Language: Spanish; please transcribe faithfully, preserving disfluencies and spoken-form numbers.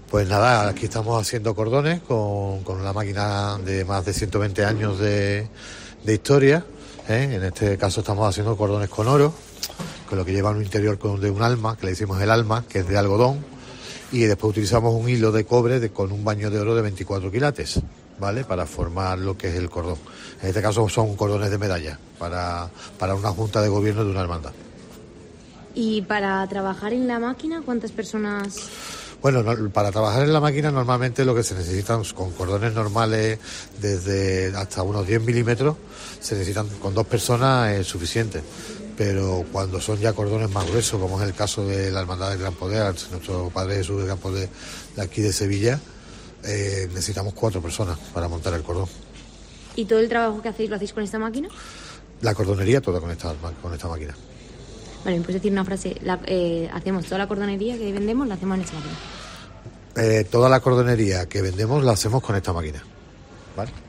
Pues nada, aquí estamos haciendo cordones con, con una máquina de más de ciento veinte años de, de historia, ¿eh? En este caso estamos haciendo cordones con oro, con lo que lleva un interior con, de un alma, que le decimos el alma, que es de algodón, y después utilizamos un hilo de cobre de, con un baño de oro de veinticuatro quilates, ¿vale? Para formar lo que es el cordón. En este caso son cordones de medalla, para, para una junta de gobierno de una hermandad. ¿Y para trabajar en la máquina cuántas personas...? Bueno, no, para trabajar en la máquina normalmente lo que se necesitan con cordones normales desde hasta unos diez milímetros, se necesitan con dos personas es suficiente. Pero cuando son ya cordones más gruesos, como es el caso de la Hermandad del Gran Poder, nuestro Padre Jesús del Gran Poder de aquí de Sevilla, eh, necesitamos cuatro personas para montar el cordón. ¿Y todo el trabajo que hacéis lo hacéis con esta máquina? La cordonería toda con esta, con esta máquina. Vale, ¿me puedes decir una frase? La, eh, hacemos toda la cordonería que vendemos, la hacemos en esta máquina. Eh, toda la cordonería que vendemos la hacemos con esta máquina, ¿vale?